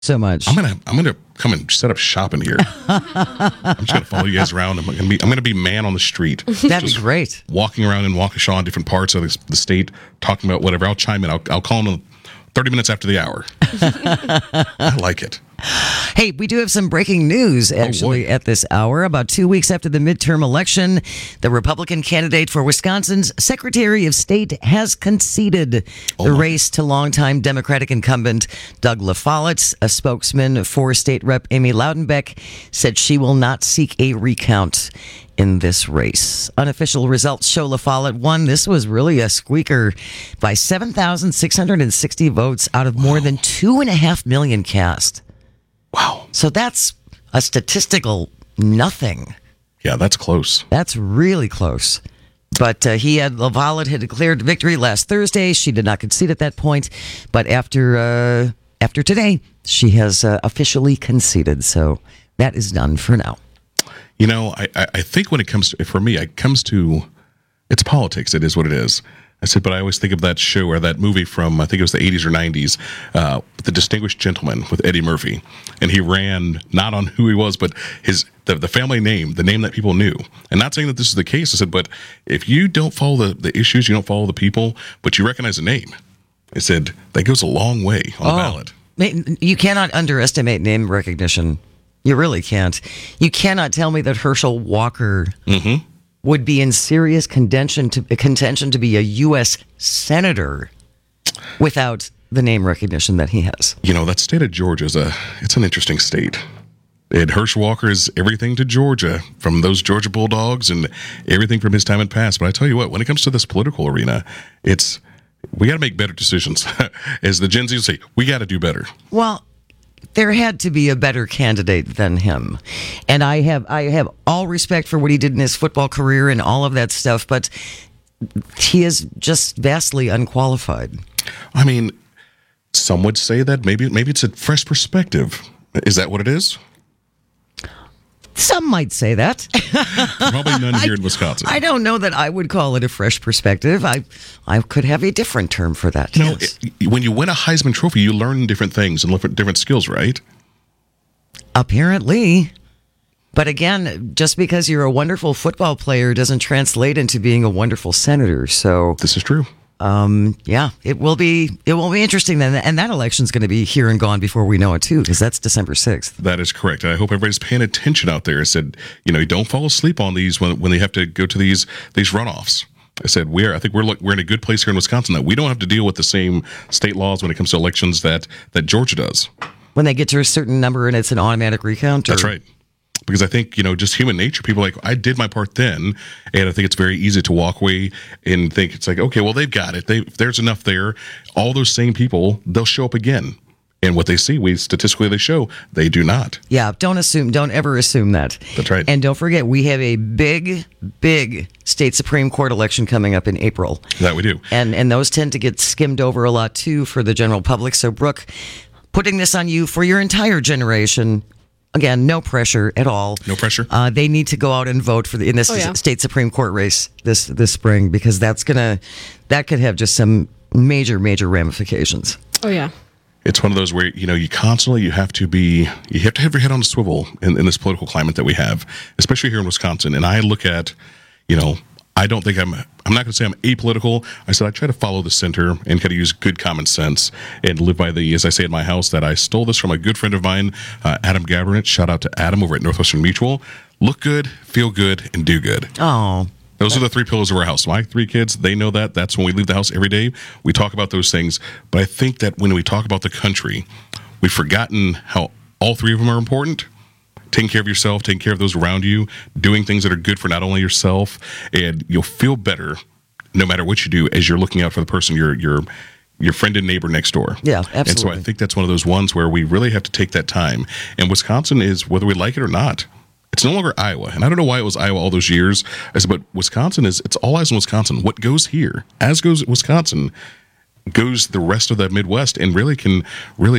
so much. I'm gonna come and set up shop in here. I'm just gonna follow you guys around. I'm gonna be man on the street. That'd be great. Walking around in Waukesha in different parts of the state, talking about whatever. I'll chime in. I'll call in 30 minutes after the hour. I like it. Hey, we do have some breaking news, actually, at this hour. About 2 weeks after the midterm election, the Republican candidate for Wisconsin's Secretary of State has conceded the race to longtime Democratic incumbent Doug LaFollette. A spokesman for State Rep Amy Loudenbeck said she will not seek a recount in this race. Unofficial results show LaFollette won. This was really a squeaker by 7,660 votes out of more than 2.5 million cast. Wow. So that's a statistical nothing. Yeah, that's close. That's really close. But LaFollette had declared victory last Thursday. She did not concede at that point. But after today, she has officially conceded. So that is done for now. You know, I think when it comes to, for me, it's politics. It is what it is. I said, but I always think of that show or that movie from, I think it was the 80s or 90s, The Distinguished Gentleman with Eddie Murphy. And he ran not on who he was, but the family name, the name that people knew. And not saying that this is the case. I said, but if you don't follow the issues, you don't follow the people, but you recognize the name. I said, that goes a long way on the ballot. You cannot underestimate name recognition. You really can't. You cannot tell me that Herschel Walker would be in serious contention to be a U.S. senator without the name recognition that he has. You know, that state of Georgia it's an interesting state. And Herschel Walker is everything to Georgia, from those Georgia Bulldogs and everything from his time in past. But I tell you what, when it comes to this political arena, we got to make better decisions. As the Gen Z will say, we got to do better. Well, there had to be a better candidate than him. And I have all respect for what he did in his football career and all of that stuff, but he is just vastly unqualified. I mean, some would say that maybe it's a fresh perspective. Is that what it is? Some might say that. Probably none here in Wisconsin. I don't know that I would call it a fresh perspective. I could have a different term for that. You know, when you win a Heisman Trophy, you learn different things and different skills, right? Apparently. But again, just because you're a wonderful football player doesn't translate into being a wonderful senator. So this is true. Yeah, it will be interesting then, and that election's going to be here and gone before we know it too, because that's December 6th. That is correct. And I hope everybody's paying attention out there. I said, you don't fall asleep on these when they have to go to these runoffs. I said, I think we're in a good place here in Wisconsin that we don't have to deal with the same state laws when it comes to elections that Georgia does. When they get to a certain number and it's an automatic recount? That's right. Because I think, just human nature, people are like, I did my part then, and I think it's very easy to walk away and think it's like, okay, well, they've got it. There's enough there. All those same people, they'll show up again. And what they see, statistically they show, they do not. Yeah, don't ever assume that. That's right. And don't forget, we have a big, big state Supreme Court election coming up in April. That we do. And those tend to get skimmed over a lot, too, for the general public. So, Brooke, putting this on you for your entire generation. Again, no pressure at all. No pressure. They need to go out and vote in this state Supreme Court race this spring, because that could have just some major ramifications. Oh yeah. It's one of those where you have to have your head on a swivel in this political climate that we have, especially here in Wisconsin. And I look at, I don't think I'm not going to say I'm apolitical. I said I try to follow the center and kind of use good common sense and live by as I say in my house, that I stole this from a good friend of mine, Adam Gabernett. Shout out to Adam over at Northwestern Mutual. Look good, feel good, and do good. Oh. Those are the three pillars of our house. My three kids, they know that. That's when we leave the house every day. We talk about those things. But I think that when we talk about the country, we've forgotten how all three of them are important. Taking care of yourself, taking care of those around you, doing things that are good for not only yourself, and you'll feel better no matter what you do as you're looking out for the person, your friend and neighbor next door. Yeah, absolutely. And so I think that's one of those ones where we really have to take that time. And Wisconsin is, whether we like it or not, it's no longer Iowa. And I don't know why it was Iowa all those years. I said, but Wisconsin it's all eyes on Wisconsin. What goes here, as goes Wisconsin, goes the rest of the Midwest, and really can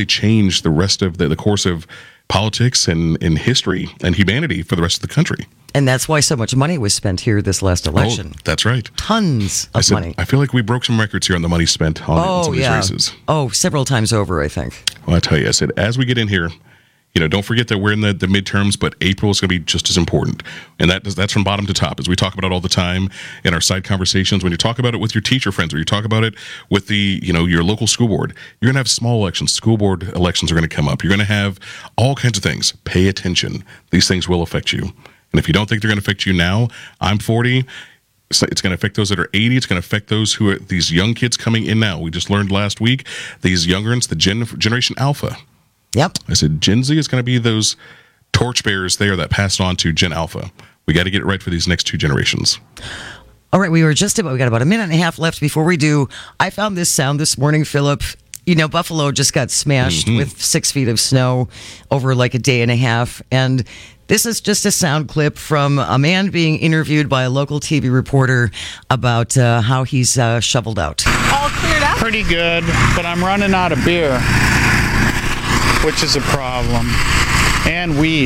change the rest of the course of politics and history and humanity for the rest of the country. And that's why so much money was spent here this last election. Oh, that's right. Tons of money. I feel like we broke some records here on the money spent on some of these races. Oh, several times over, I think. Well, I tell you, I said, as we get in here, don't forget that we're in the midterms, but April is going to be just as important. And that's from bottom to top, as we talk about it all the time in our side conversations. When you talk about it with your teacher friends, or you talk about it with your local school board, you're going to have small elections. School board elections are going to come up. You're going to have all kinds of things. Pay attention. These things will affect you. And if you don't think they're going to affect you now, I'm 40. It's going to affect those that are 80. It's going to affect those who are these young kids coming in now. We just learned last week, these younger ones, the Generation Alpha. Yep. I said Gen Z is going to be those torchbearers there that passed on to Gen Alpha. We got to get it right for these next two generations. All right, we got about a minute and a half left before we do. I found this sound this morning, Philip. Buffalo just got smashed with 6 feet of snow over like a day and a half. And this is just a sound clip from a man being interviewed by a local TV reporter about how he's shoveled out. All cleared up? Pretty good, but I'm running out of beer, which is a problem. And weed.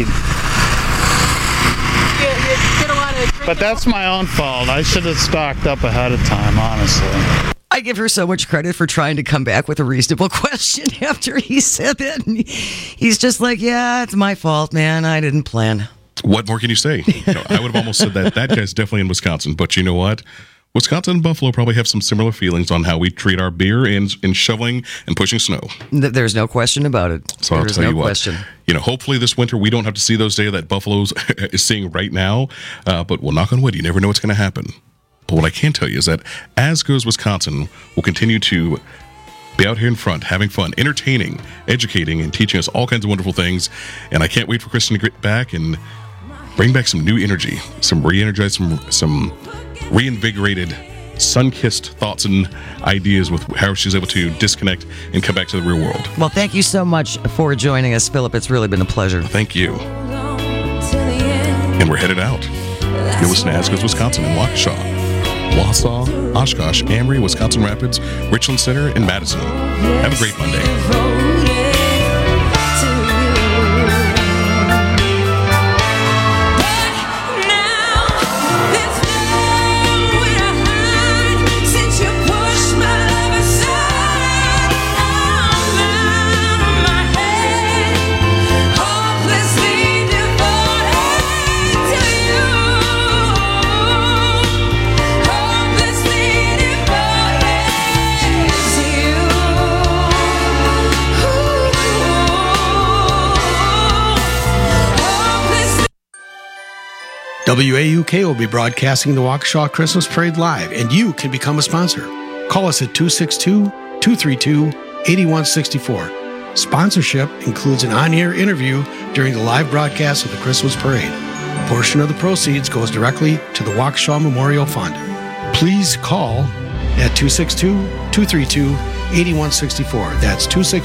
You get a lot of drinking. But that's my own fault. I should have stocked up ahead of time, honestly. I give her so much credit for trying to come back with a reasonable question after he said that. And he's just like, yeah, it's my fault, man. I didn't plan. What more can you say? I would have almost said that guy's definitely in Wisconsin. But you know what? Wisconsin and Buffalo probably have some similar feelings on how we treat our beer in shoveling and pushing snow. There's no question about it. So I'll tell you what. Hopefully this winter we don't have to see those days that Buffalo's is seeing right now. But we'll knock on wood. You never know what's going to happen. But what I can tell you is that as goes Wisconsin, we'll continue to be out here in front, having fun, entertaining, educating, and teaching us all kinds of wonderful things. And I can't wait for Kristen to get back and bring back some new energy, some re-energized, some reinvigorated, sun-kissed thoughts and ideas with how she's able to disconnect and come back to the real world. Well, thank you so much for joining us, Philip. It's really been a pleasure. Thank you. And we're headed out. You're listening to As Goes Wisconsin in Waukesha, Wausau, Oshkosh, Amory, Wisconsin Rapids, Richland Center, and Madison. Have a great Monday. WAUK will be broadcasting the Waukesha Christmas Parade live, and you can become a sponsor. Call us at 262-232-8164. Sponsorship includes an on-air interview during the live broadcast of the Christmas Parade. A portion of the proceeds goes directly to the Waukesha Memorial Fund. Please call at 262-232-8164. That's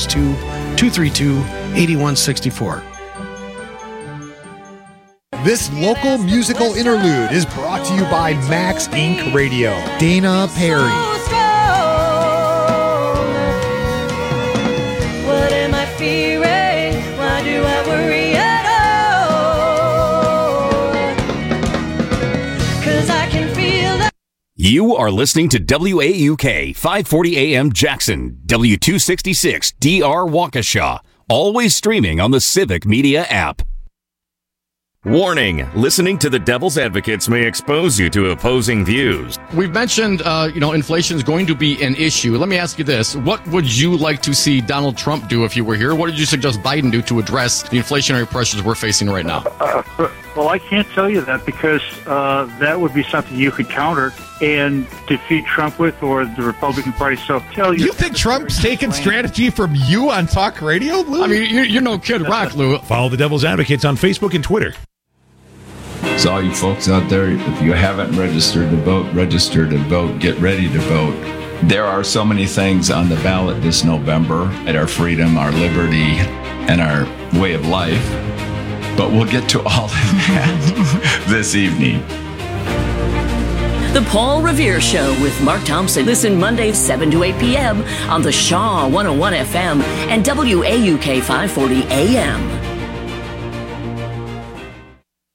262-232-8164. This local musical interlude is brought to you by Max Inc. Radio. Dana Perry. What am I fearing? Why do I worry at all? 'Cause I can feel that. You are listening to WAUK 540 AM Jackson, W266 DR Waukesha, always streaming on the Civic Media app. Warning, listening to the Devil's Advocates may expose you to opposing views. We've mentioned, inflation is going to be an issue. Let me ask you this. What would you like to see Donald Trump do if you were here? What did you suggest Biden do to address the inflationary pressures we're facing right now? Well, I can't tell you that because that would be something you could counter and defeat Trump with, or the Republican Party. So tell you. You think Trump's taking strategy from you on talk radio, Lou? I mean, you're no Kid Rock, Lou. Follow the Devil's Advocates on Facebook and Twitter. So all you folks out there, if you haven't registered to vote, register to vote, get ready to vote. There are so many things on the ballot this November at our freedom, our liberty, and our way of life. But we'll get to all of that this evening. The Paul Revere Show with Mark Thompson. Listen Mondays 7 to 8 p.m. on the Shaw 101 FM and WAUK 540 AM.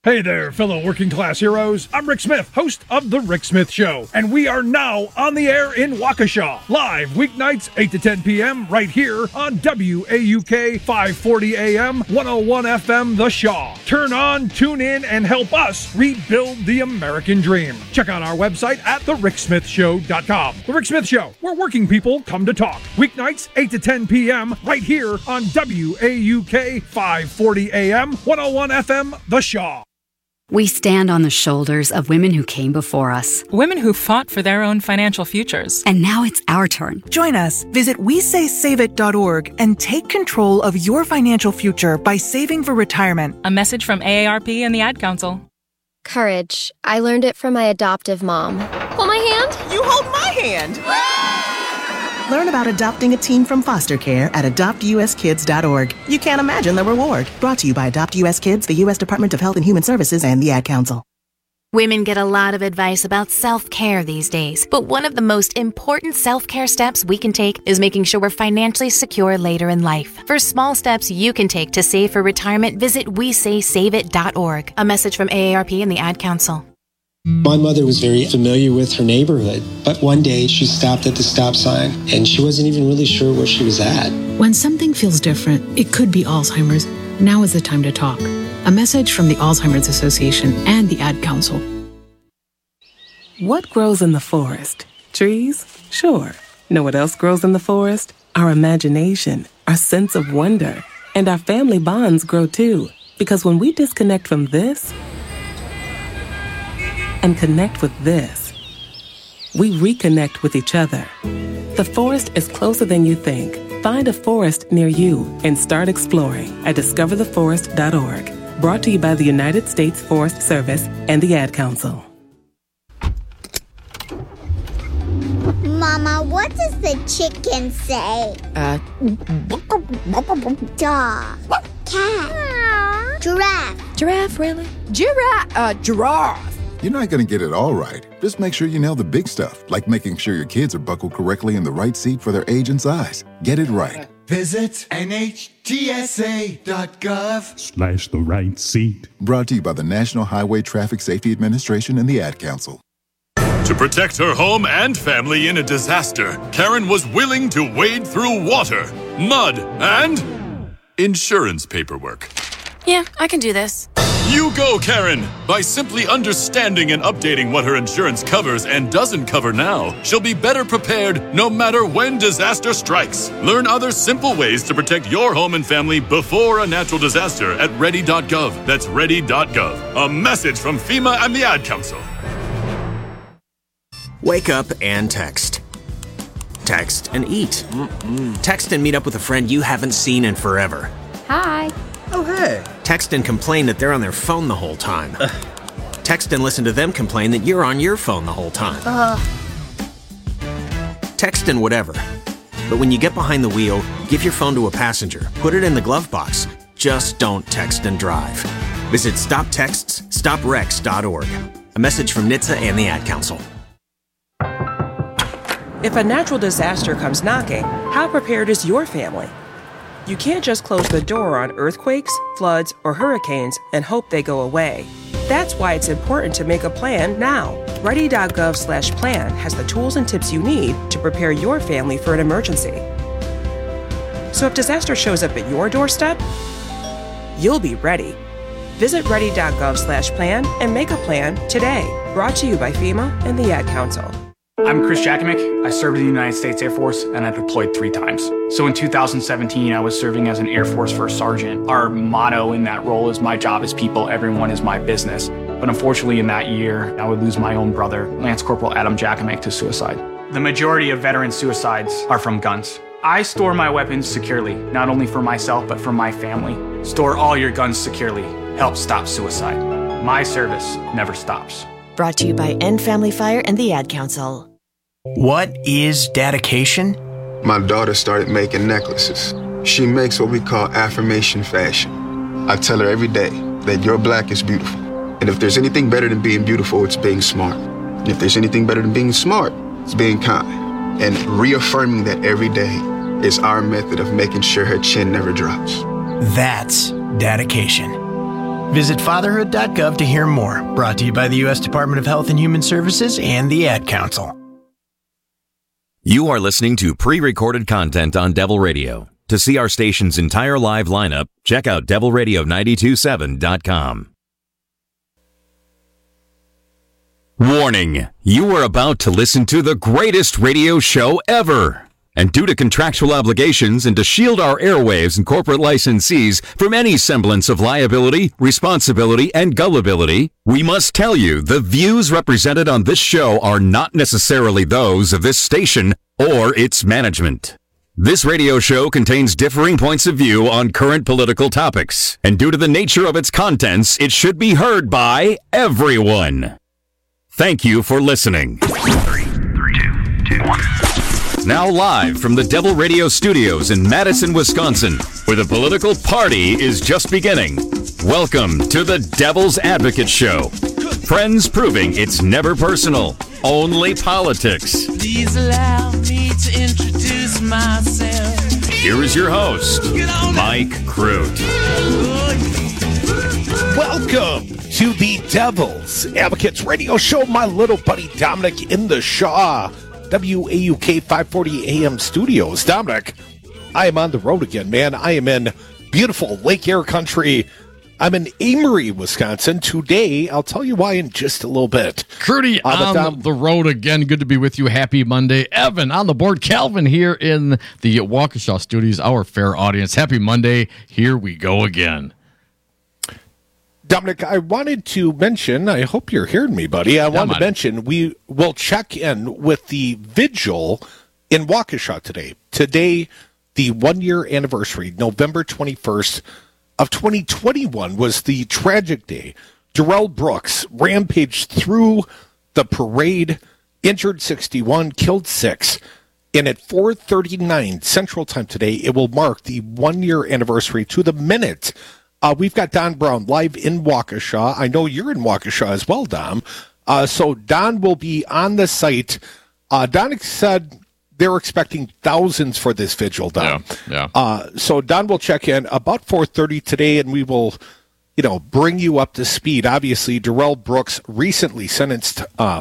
Hey there, fellow working class heroes. I'm Rick Smith, host of The Rick Smith Show, and we are now on the air in Waukesha, live weeknights 8 to 10 p.m. right here on WAUK 540 AM, 101 FM, The Shaw. Turn on, tune in, and help us rebuild the American dream. Check out our website at thericksmithshow.com. The Rick Smith Show, where working people come to talk. Weeknights 8 to 10 p.m. right here on WAUK 540 AM, 101 FM, The Shaw. We stand on the shoulders of women who came before us. Women who fought for their own financial futures. And now it's our turn. Join us. Visit WeSaySaveIt.org and take control of your financial future by saving for retirement. A message from AARP and the Ad Council. Courage. I learned it from my adoptive mom. Hold my hand. You hold my hand. Learn about adopting a teen from foster care at AdoptUSKids.org. You can't imagine the reward. Brought to you by Adopt US Kids, the U.S. Department of Health and Human Services, and the Ad Council. Women get a lot of advice about self-care these days, but one of the most important self-care steps we can take is making sure we're financially secure later in life. For small steps you can take to save for retirement, visit WeSaySaveIt.org. A message from AARP and the Ad Council. My mother was very familiar with her neighborhood, but one day she stopped at the stop sign and she wasn't even really sure where she was at. When something feels different, it could be Alzheimer's. Now is the time to talk. A message from the Alzheimer's Association and the Ad Council. What grows in the forest? Trees? Sure. Know what else grows in the forest? Our imagination, our sense of wonder, and our family bonds grow too. Because when we disconnect from this and connect with this, we reconnect with each other. The forest is closer than you think. Find a forest near you and start exploring at discovertheforest.org. Brought to you by the United States Forest Service and the Ad Council. Mama, what does the chicken say? Dog. Cat. Giraffe. Giraffe, really? Giraffe. You're not going to get it all right. Just make sure you nail the big stuff, like making sure your kids are buckled correctly in the right seat for their age and size. Get it right. Visit NHTSA.gov/the right seat. Brought to you by the National Highway Traffic Safety Administration and the Ad Council. To protect her home and family in a disaster, Karen was willing to wade through water, mud, and insurance paperwork. Yeah, I can do this. You go, Karen! By simply understanding and updating what her insurance covers and doesn't cover now, she'll be better prepared no matter when disaster strikes. Learn other simple ways to protect your home and family before a natural disaster at ready.gov. That's ready.gov. A message from FEMA and the Ad Council. Wake up and text. Text and eat. Text and meet up with a friend you haven't seen in forever. Hi. Oh, hey. Text and complain that they're on their phone the whole time. Text and listen to them complain that you're on your phone the whole time. Text and whatever. But when you get behind the wheel, give your phone to a passenger. Put it in the glove box. Just don't text and drive. Visit StopTextsStopWrecks.org. A message from NHTSA and the Ad Council. If a natural disaster comes knocking, how prepared is your family? You can't just close the door on earthquakes, floods, or hurricanes and hope they go away. That's why it's important to make a plan now. Ready.gov/plan has the tools and tips you need to prepare your family for an emergency. So if disaster shows up at your doorstep, you'll be ready. Visit ready.gov/plan and make a plan today. Brought to you by FEMA and the Ad Council. I'm Chris Jakimick. I served in the United States Air Force and I deployed 3 times. So in 2017, I was serving as an Air Force First Sergeant. Our motto in that role is my job is people, everyone is my business. But unfortunately in that year, I would lose my own brother, Lance Corporal Adam Jakimick, to suicide. The majority of veteran suicides are from guns. I store my weapons securely, not only for myself, but for my family. Store all your guns securely. Help stop suicide. My service never stops. Brought to you by End Family Fire and the Ad Council. What is dedication? My daughter started making necklaces. She makes what we call affirmation fashion. I tell her every day that your black is beautiful. And if there's anything better than being beautiful, it's being smart. And if there's anything better than being smart, it's being kind. And reaffirming that every day is our method of making sure her chin never drops. That's dedication. Visit fatherhood.gov to hear more. Brought to you by the U.S. Department of Health and Human Services and the Ad Council. You are listening to pre-recorded content on Devil Radio. To see our station's entire live lineup, check out devilradio927.com. Warning, you are about to listen to the greatest radio show ever. And due to contractual obligations and to shield our airwaves and corporate licensees from any semblance of liability, responsibility, and gullibility, we must tell you the views represented on this show are not necessarily those of this station or its management. This radio show contains differing points of view on current political topics, and due to the nature of its contents, it should be heard by everyone. Thank you for listening. 3, 2, 2, 1. Now live from the Devil Radio Studios in Madison, Wisconsin, where the political party is just beginning. Welcome to the Devil's Advocate Show. Friends proving it's never personal, only politics. Please allow me to introduce myself. Here is your host, Mike Crute. Welcome to the Devil's Advocates Radio Show. My little buddy Dominic in the Shaw WAUK 540 AM studios. Dominic, I am on the road again, man. I am in beautiful Lake Air country. I'm in Amory, Wisconsin. Today, I'll tell you why in just a little bit. Crudy on the road again. Good to be with you. Happy Monday. Evan on the board. Calvin here in the Waukesha studios, our fair audience. Happy Monday. Here we go again. Dominic, I wanted to mention, I hope you're hearing me, buddy. I wanted to mention we will check in with the vigil in Waukesha today. Today, the 1-year anniversary, November 21st of 2021, was the tragic day. Darrell Brooks rampaged through the parade, injured 61, killed 6. And at 4:39 Central Time today, it will mark the 1-year anniversary to the minute. We've got Don Brown live in Waukesha. I know you're in Waukesha as well, Dom. So Don will be on the site. Don said they're expecting thousands for this vigil, Don. Yeah. So Don will check in about 4:30 today, and we will, bring you up to speed. Obviously, Darrell Brooks recently sentenced,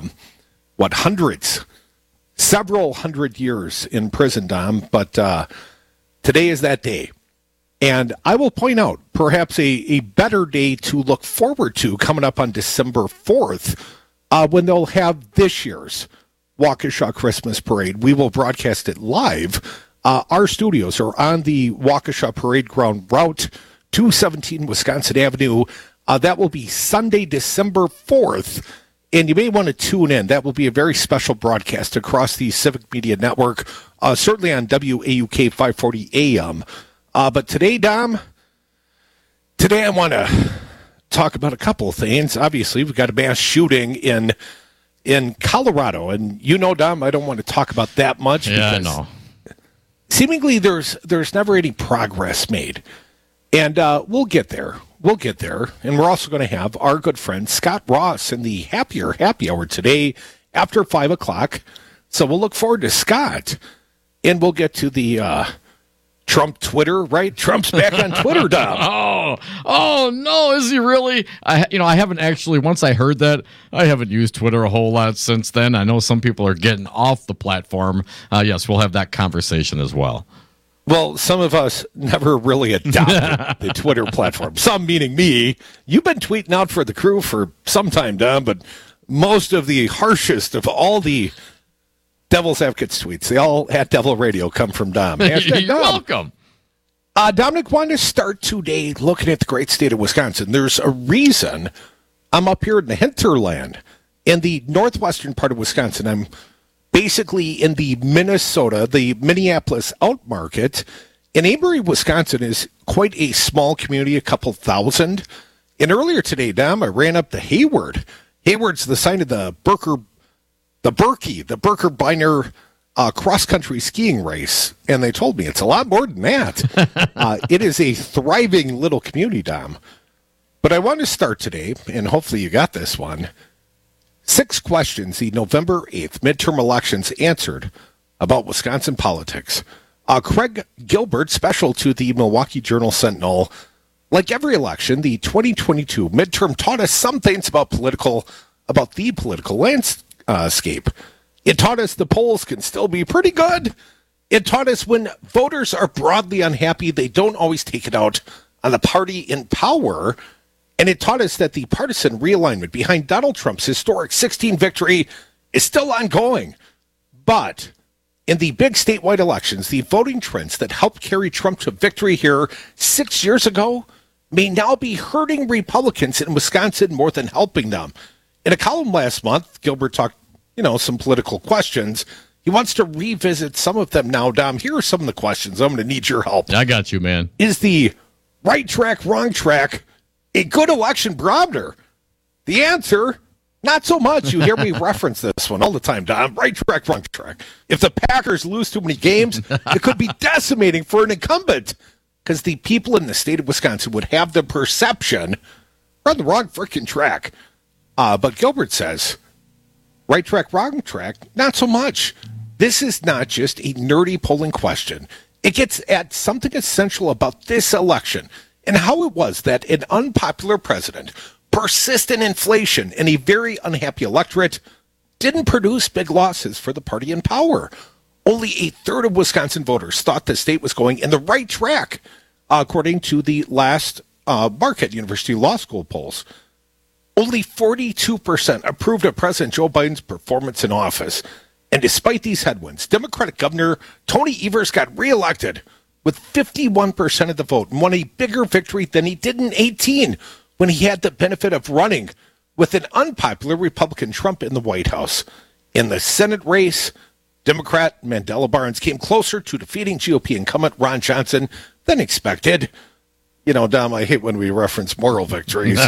several hundred years in prison, Dom. But today is that day. And I will point out perhaps a better day to look forward to coming up on December 4th when they'll have this year's Waukesha Christmas Parade. We will broadcast it live. Our studios are on the Waukesha Parade Ground Route 217 Wisconsin Avenue. That will be Sunday, December 4th. And you may want to tune in. That will be a very special broadcast across the Civic Media Network, certainly on WAUK 540 AM. But today, Dom, I want to talk about a couple of things. Obviously, we've got a mass shooting in Colorado. And Dom, I don't want to talk about that much. Yeah, I know. Seemingly, there's never any progress made. And we'll get there. And we're also going to have our good friend Scott Ross in the Happy Hour today after 5 o'clock. So we'll look forward to Scott. And we'll get to the Trump Twitter, right? Trump's back on Twitter, Dom. Oh no, is he really? I haven't actually, once I heard that, I haven't used Twitter a whole lot since then. I know some people are getting off the platform. Yes, we'll have that conversation as well. Well, some of us never really adopted the Twitter platform. Some meaning me. You've been tweeting out for the crew for some time, Dom, but most of the harshest of all the Devil's Advocates tweets, they all at Devil Radio come from Dom. You're welcome. Dominic, wanted to start today looking at the great state of Wisconsin. There's a reason I'm up here in the hinterland, in the northwestern part of Wisconsin. I'm basically in the Minneapolis outmarket. And Amory, Wisconsin is quite a small community, a couple thousand. And earlier today, Dom, I ran up to Hayward. Hayward's the site of the Birker-Biner cross-country skiing race, and they told me it's a lot more than that. It is a thriving little community, Dom. But I want to start today, and hopefully you got this one. 6 questions the November 8th midterm elections answered about Wisconsin politics. Craig Gilbert, special to the Milwaukee Journal-Sentinel, Like every election, the 2022 midterm taught us some things about the political landscape. It taught us the polls can still be pretty good. It taught us when voters are broadly unhappy, they don't always take it out on the party in power. And it taught us that the partisan realignment behind Donald Trump's historic 16 victory is still ongoing. But in the big statewide elections, the voting trends that helped carry Trump to victory here 6 years ago may now be hurting Republicans in Wisconsin more than helping them. In a column last month, Gilbert talked, some political questions. He wants to revisit some of them now, Dom. Here are some of the questions. I'm going to need your help. I got you, man. Is the right track, wrong track a good election barometer? The answer, not so much. You hear me reference this one all the time, Dom. Right track, wrong track. If the Packers lose too many games, it could be decimating for an incumbent because the people in the state of Wisconsin would have the perception we're on the wrong freaking track. But Gilbert says, right track, wrong track, not so much. This is not just a nerdy polling question. It gets at something essential about this election and how it was that an unpopular president, persistent inflation, and a very unhappy electorate didn't produce big losses for the party in power. Only a third of Wisconsin voters thought the state was going in the right track, according to the last Marquette University Law School polls. Only 42% approved of President Joe Biden's performance in office. And despite these headwinds, Democratic Governor Tony Evers got reelected with 51% of the vote and won a bigger victory than he did in 2018 when he had the benefit of running with an unpopular Republican Trump in the White House. In the Senate race, Democrat Mandela Barnes came closer to defeating GOP incumbent Ron Johnson than expected. Dom, I hate when we reference moral victories.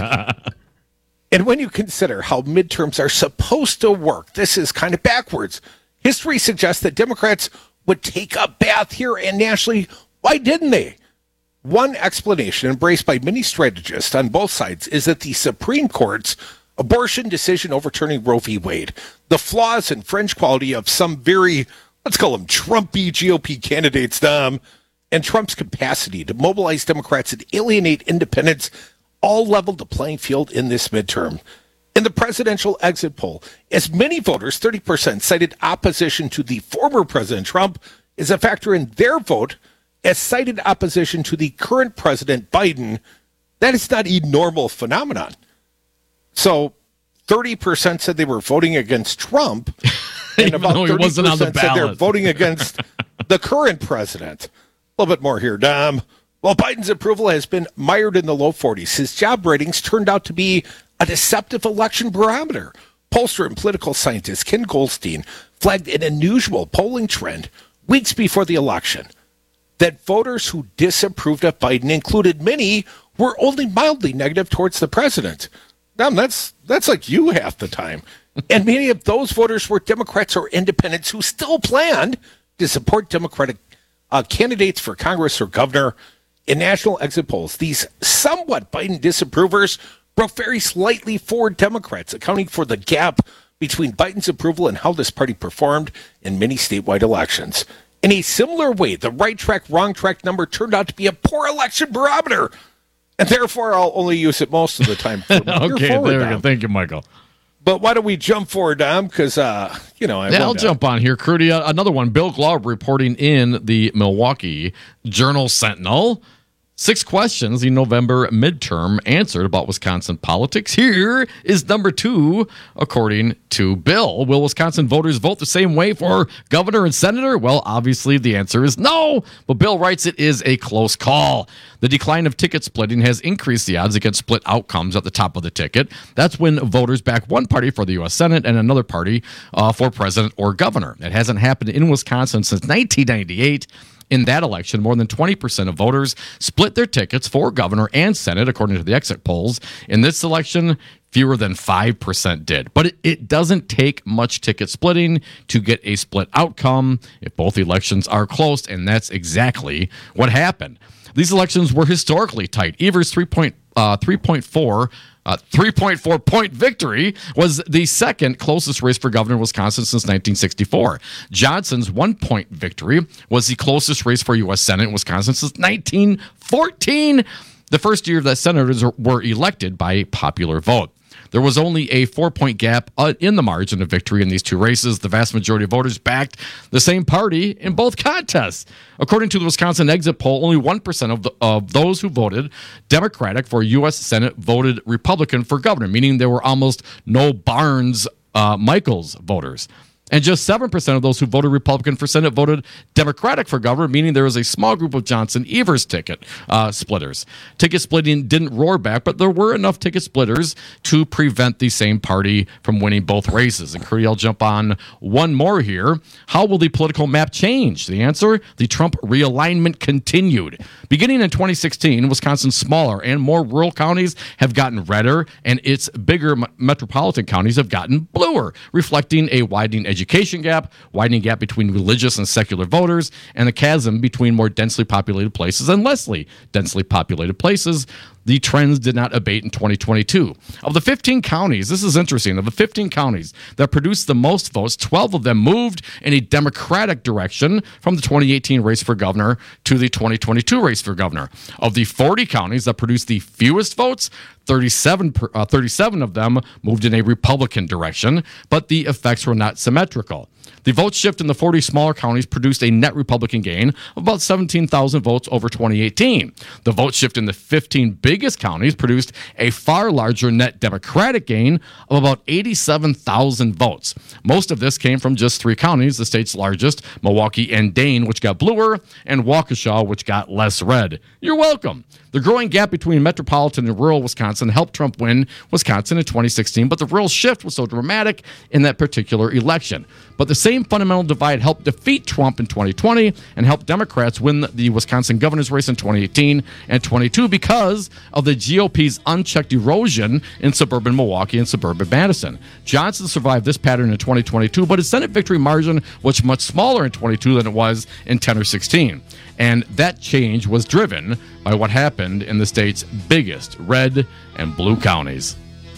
And when you consider how midterms are supposed to work, this is kind of backwards. History suggests that Democrats would take a bath here and nationally. Why didn't they? One explanation embraced by many strategists on both sides is that the Supreme Court's abortion decision overturning Roe v. Wade, the flaws and fringe quality of some very, let's call them Trumpy GOP candidates, Dom, and Trump's capacity to mobilize Democrats and alienate independents all leveled the playing field in this midterm. In the presidential exit poll, as many voters, 30%, cited opposition to the former President Trump as a factor in their vote, as cited opposition to the current President Biden. That is not a normal phenomenon. So 30% said they were voting against Trump, and about 30% said they're voting against the current president. A little bit more here, Dom. While Biden's approval has been mired in the low 40s, his job ratings turned out to be a deceptive election barometer. Pollster and political scientist Ken Goldstein flagged an unusual polling trend weeks before the election, that voters who disapproved of Biden included many who were only mildly negative towards the president. Now, that's like you half the time. And many of those voters were Democrats or independents who still planned to support Democratic candidates for Congress or governor. In national exit polls, these somewhat Biden disapprovers broke very slightly for Democrats, accounting for the gap between Biden's approval and how this party performed in many statewide elections. In a similar way, the right track, wrong track number turned out to be a poor election barometer, and therefore I'll only use it most of the time. Okay, there we go. Thank you, Michael. But why don't we jump forward, Dom? Because, I'll jump on here. Crudy, another one. Bill Glaub reporting in the Milwaukee Journal-Sentinel. 6 questions the November midterm answered about Wisconsin politics. Here is number 2, according to Bill. Will Wisconsin voters vote the same way for governor and senator? Well, obviously the answer is no, but Bill writes it is a close call. The decline of ticket splitting has increased the odds against split outcomes at the top of the ticket. That's when voters back one party for the U.S. Senate and another party for president or governor. It hasn't happened in Wisconsin since 1998. In that election, more than 20% of voters split their tickets for governor and Senate, according to the exit polls. In this election, fewer than 5% did. But it doesn't take much ticket splitting to get a split outcome if both elections are close, and that's exactly what happened. These elections were historically tight. Evers' 3.4 point victory was the second closest race for governor in Wisconsin since 1964. Johnson's 1 point victory was the closest race for U.S. Senate in Wisconsin since 1914. the first year that senators were elected by popular vote. There was only a 4-point gap in the margin of victory in these two races. The vast majority of voters backed the same party in both contests. According to the Wisconsin exit poll, only 1% of those who voted Democratic for U.S. Senate voted Republican for governor, meaning there were almost no Barnes-Michaels voters. And just 7% of those who voted Republican for Senate voted Democratic for governor, meaning there was a small group of Johnson-Evers ticket splitters. Ticket splitting didn't roar back, but there were enough ticket splitters to prevent the same party from winning both races. And Crudy, I'll jump on one more here. How will the political map change? The answer, the Trump realignment continued. Beginning in 2016, Wisconsin's smaller and more rural counties have gotten redder, and its bigger metropolitan counties have gotten bluer, reflecting a widening education gap, widening gap between religious and secular voters, and the chasm between more densely populated places and less densely populated places. The trends did not abate in 2022. Of the 15 counties, this is interesting, of the 15 counties that produced the most votes, 12 of them moved in a Democratic direction from the 2018 race for governor to the 2022 race for governor. Of the 40 counties that produced the fewest votes, 37 of them moved in a Republican direction, but the effects were not symmetrical. The vote shift in the 40 smaller counties produced a net Republican gain of about 17,000 votes over 2018. The vote shift in the 15 biggest counties produced a far larger net Democratic gain of about 87,000 votes. Most of this came from just 3 counties, the state's largest, Milwaukee and Dane, which got bluer, and Waukesha, which got less red. You're welcome. The growing gap between metropolitan and rural Wisconsin helped Trump win Wisconsin in 2016, but the rural shift was so dramatic in that particular election. But the same fundamental divide helped defeat Trump in 2020 and helped Democrats win the Wisconsin governor's race in 2018 and 22 because of the GOP's unchecked erosion in suburban Milwaukee and suburban Madison. Johnson survived this pattern in 2022, but his Senate victory margin was much smaller in 22 than it was in 10 or 16. And that change was driven by what happened in the state's biggest red and blue counties.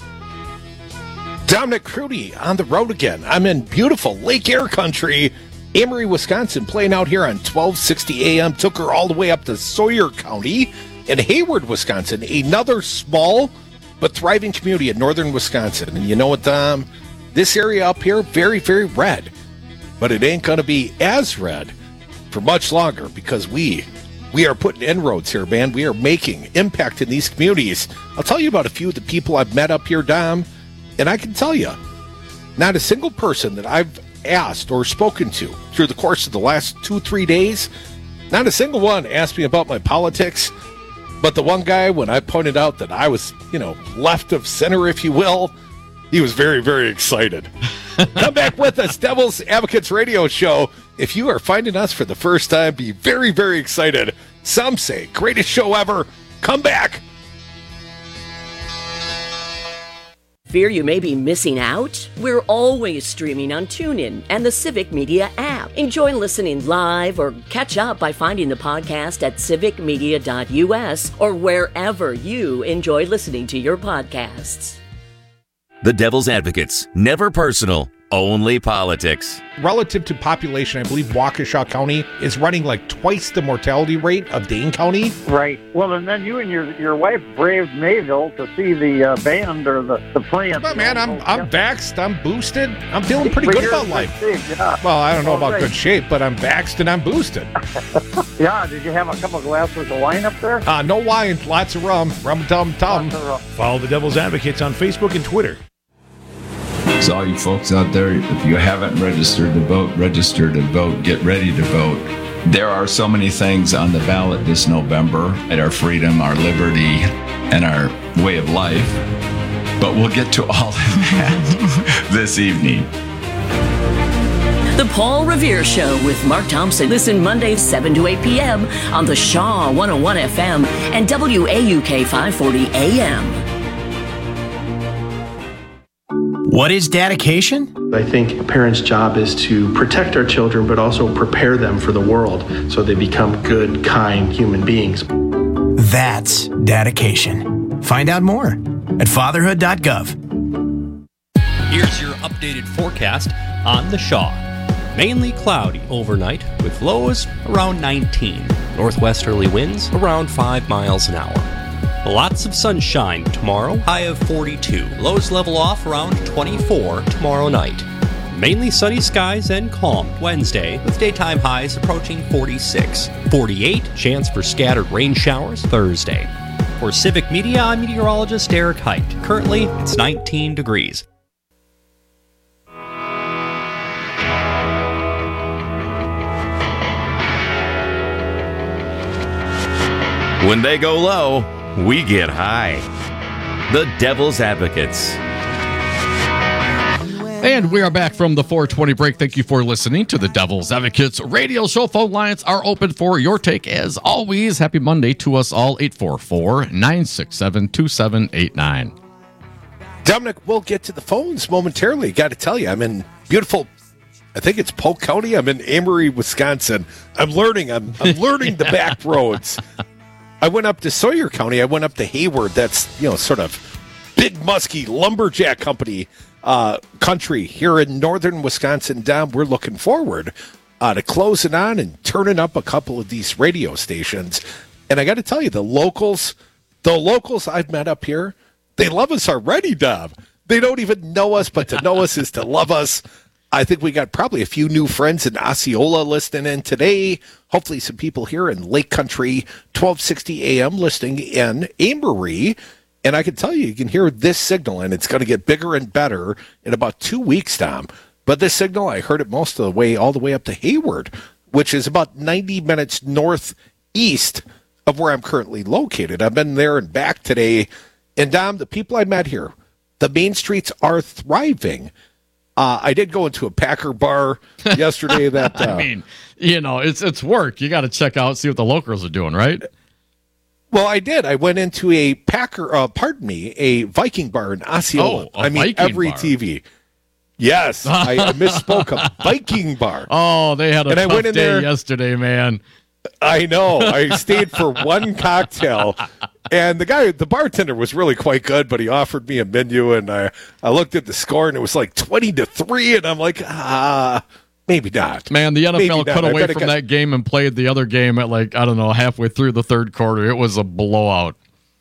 Dominic Crudy on the road again. I'm in beautiful Lake Air Country, Amory, Wisconsin, playing out here on 1260 AM. Took her all the way up to Sawyer County in Hayward, Wisconsin, another small but thriving community in northern Wisconsin. And you know what, Dom? This area up here, very, very red. But it ain't going to be as red for much longer because we are putting inroads here, man. We are making impact in these communities. I'll tell you about a few of the people I've met up here, Dom. And I can tell you, not a single person that I've asked or spoken to through the course of the last 2-3 days, not a single one asked me about my politics. But the one guy, when I pointed out that I was, left of center, if you will, he was very, very excited. Come back with us, Devil's Advocates Radio Show. If you are finding us for the first time, be very, very excited. Some say, greatest show ever. Come back. Fear you may be missing out? We're always streaming on TuneIn and the Civic Media app. Enjoy listening live or catch up by finding the podcast at civicmedia.us or wherever you enjoy listening to your podcasts. The Devil's Advocates. Never personal. Only politics. Relative to population, I believe Waukesha County is running like twice the mortality rate of Dane County. Right. Well, and then you and your wife braved Mayville to see the band or the play. Come on, man, I'm vaxxed, I'm boosted. I'm feeling pretty good about life. Shape, yeah. Well, I don't know about good shape, but I'm vaxxed and I'm boosted. Yeah, did you have a couple of glasses of wine up there? No wine, lots of rum. Rum-tum-tum. Follow the Devil's Advocates on Facebook and Twitter. So all you folks out there, if you haven't registered to vote, register to vote. Get ready to vote. There are so many things on the ballot this November at our freedom, our liberty, and our way of life. But we'll get to all of that this evening. The Paul Revere Show with Mark Thompson. Listen Mondays 7 to 8 p.m. on the Shaw 101 FM and WAUK 540 AM. What is dedication? I think a parent's job is to protect our children, but also prepare them for the world so they become good, kind human beings. That's dedication. Find out more at fatherhood.gov. Here's your updated forecast on the Shaw. Mainly cloudy overnight with lows around 19. Northwesterly winds around 5 miles an hour. Lots of sunshine tomorrow, high of 42. Lows level off around 24 tomorrow night. Mainly sunny skies and calm Wednesday, with daytime highs approaching 46. 48, chance for scattered rain showers Thursday. For Civic Media, I'm meteorologist Eric Height. Currently, it's 19 degrees. When they go low, we get high. The Devil's Advocates. And we are back from the 420 break. Thank you for listening to the Devil's Advocates radio show. Phone lines are open for your take as always. Happy Monday to us all. 844-967-2789. Dominic, we'll get to the phones momentarily. Got to tell you, I'm in beautiful, I think it's Polk County. I'm in Amory, Wisconsin. I'm learning. I'm learning the back roads. I went up to Sawyer County. I went up to Hayward. That's, sort of big, musky lumberjack company country here in northern Wisconsin. Dom, we're looking forward to closing on and turning up a couple of these radio stations. And I got to tell you, the locals I've met up here, they love us already, Dom. They don't even know us, but to know us is to love us. I think we got probably a few new friends in Osceola listening in today. Hopefully some people here in Lake Country, 1260 AM listening in Amory. And I can tell you can hear this signal, and it's going to get bigger and better in about 2 weeks, Tom. But this signal, I heard it most of the way, all the way up to Hayward, which is about 90 minutes northeast of where I'm currently located. I've been there and back today. And, Dom, the people I met here, the main streets are thriving. I did go into a Packer bar yesterday. That I mean, it's work. You got to check out, see what the locals are doing, right? Well, I did. I went into a a Viking bar in Osceola. Every bar. TV. Yes, I misspoke. A Viking bar. Oh, they had a tough day yesterday, man. I know. I stayed for one cocktail, and the bartender was really quite good, but he offered me a menu, and I looked at the score, and it was like 20-3, and I'm like, maybe not. Man, the NFL cut away from that game and played the other game at halfway through the third quarter. It was a blowout.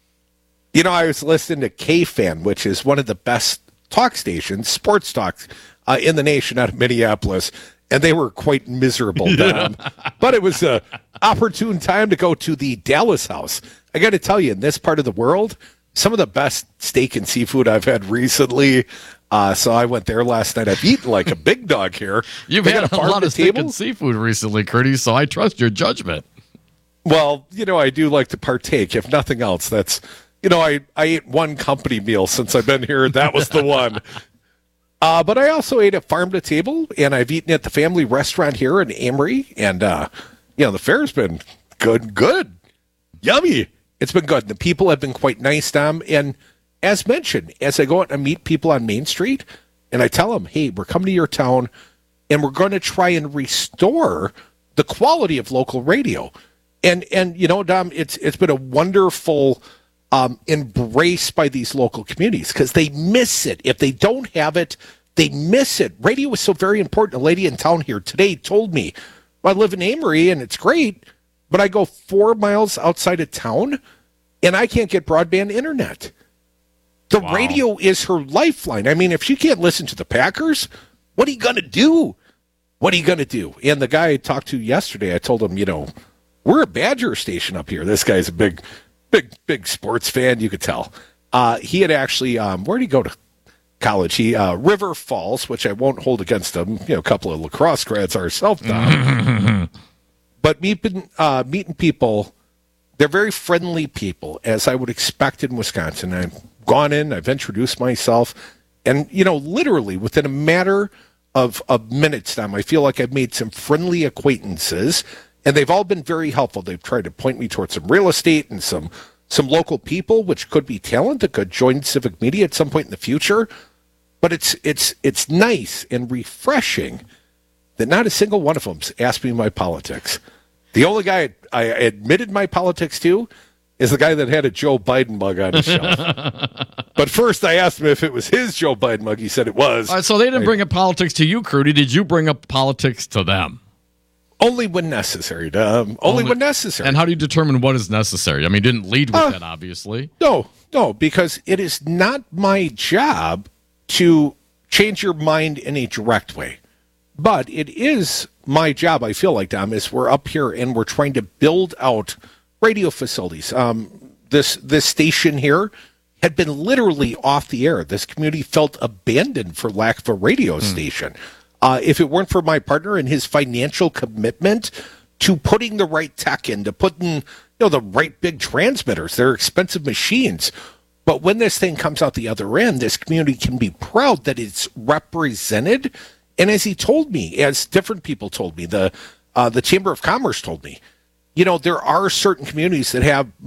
I was listening to K-Fan, which is one of the best talk stations, sports talks in the nation out of Minneapolis, and they were quite miserable, Dom. But it was an opportune time to go to the Dallas House. I got to tell you, in this part of the world, some of the best steak and seafood I've had recently. So I went there last night. I've eaten like a big dog here. You've had a lot of steak and seafood recently, Curtis, so I trust your judgment. Well, I do like to partake, if nothing else. That's, I ate one company meal since I've been here. That was the one. But I also ate at Farm to Table, and I've eaten at the family restaurant here in Amory. And, the fare's been good. Yummy. It's been good. The people have been quite nice, Dom. And as mentioned, as I go out and meet people on Main Street, and I tell them, hey, we're coming to your town, and we're going to try and restore the quality of local radio. And Dom, it's been a wonderful embrace by these local communities because they miss it. If they don't have it, they miss it. Radio is so very important. A lady in town here today told me, I live in Amory, and it's great, but I go 4 miles outside of town, and I can't get broadband internet. The radio is her lifeline. I mean, if she can't listen to the Packers, what are you going to do? And the guy I talked to yesterday, I told him, we're a Badger station up here. This guy's a big sports fan, you could tell. He had actually, where did he go to college? He River Falls, which I won't hold against him. A couple of lacrosse grads ourselves, but meeting people, they're very friendly people, as I would expect in Wisconsin. I've gone in, I've introduced myself, and literally within a matter of minutes, Tom, I feel like I've made some friendly acquaintances. And they've all been very helpful. They've tried to point me towards some real estate and some local people, which could be talent that could join Civic Media at some point in the future. But it's nice and refreshing that not a single one of them's asked me my politics. The only guy I admitted my politics to is the guy that had a Joe Biden mug on his shelf. But first I asked him if it was his Joe Biden mug. He said it was. All right, so they didn't bring up politics to you, Crudy. Did you bring up politics to them? Only when necessary. Only when necessary. And how do you determine what is necessary? I mean, you didn't lead with that, obviously. No, because it is not my job to change your mind in a direct way. But it is my job, I feel like, Dom, is we're up here and we're trying to build out radio facilities. This station here had been literally off the air. This community felt abandoned for lack of a radio station. If it weren't for my partner and his financial commitment to putting the right tech in, to putting the right big transmitters, they're expensive machines. But when this thing comes out the other end, this community can be proud that it's represented. And as he told me, as different people told me, the Chamber of Commerce told me, there are certain communities that have